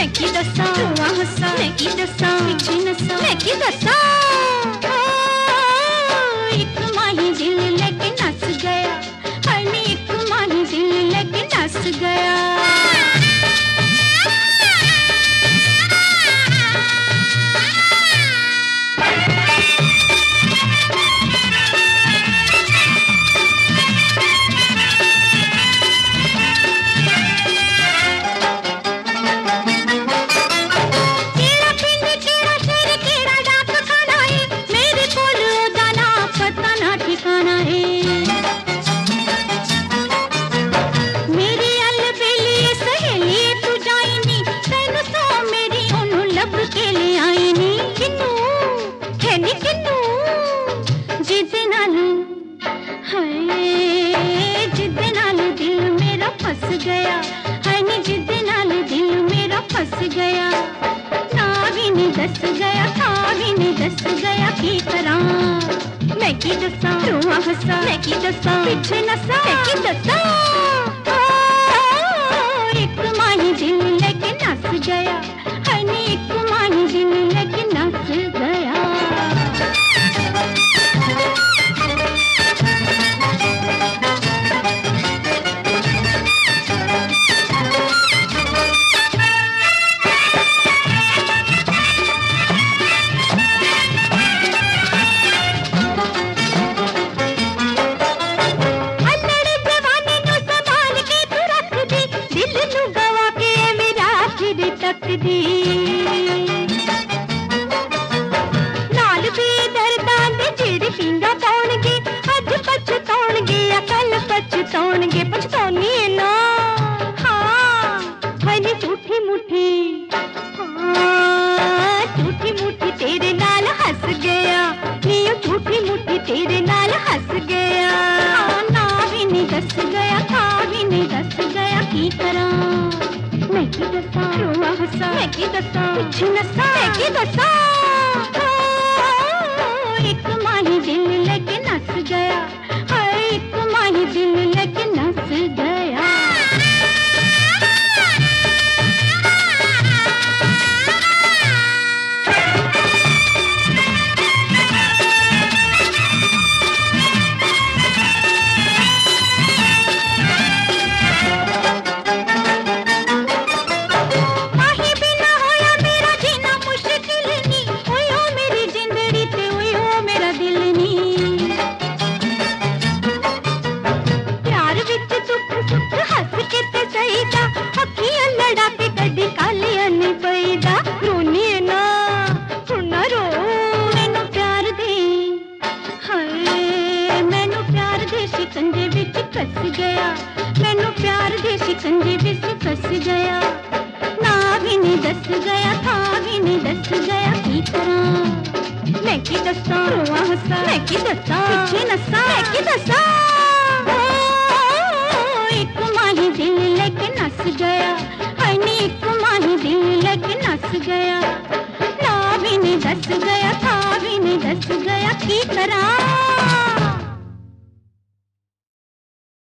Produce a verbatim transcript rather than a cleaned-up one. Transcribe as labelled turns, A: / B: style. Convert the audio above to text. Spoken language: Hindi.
A: मैं की दसा रुआ हसा मैं की दसा पिछे नसा मैं की दसा एक माही दिल लेके नस गया हनी एक माही दिल लेके नस गया गया हनी जिद नाल दिल मेरा फस गया ना भी नहीं दस गया था भी नहीं दस गया की तरह मैं की दसा रुआ हसा मैं की दसा पिछे नसा मैं की दसा एक माही दिल लेके नस गया हनी एक माही दिल लेके नस गया नाल भी दर्दां दे जेड़े पींगा पाउणगे अज पछताउणगे अकल पछताउणगे पछताउनी है ना हाँ हनी झूठी मुठी हाँ झूठी मुठी तेरे नाल हंस गया नियो झूठी मुठी तेरे नाल हंस गया हाँ ना भी नहीं दस गया था भी नहीं दस गया की करा मैं की दसा रुआ हसा मैं की दसा पिछे नसा मैं की दसा एक माही दिल लेके नस गया हाय एक माही दिल लेके नस गया शिकंजे विच फस गया मैनू प्यार दे शिकंजे विच फस गया ना भी नहीं दस गया था भी नहीं दस गया की तरह मैं की दसा रुआ हसा मैं की दसा पिछे नसा मैं की दसा एक माही दिल लेके नस गया हनी एक माही दिल लेके नस गया ना भी नहीं दस गया था भी नहीं दस गया की तरह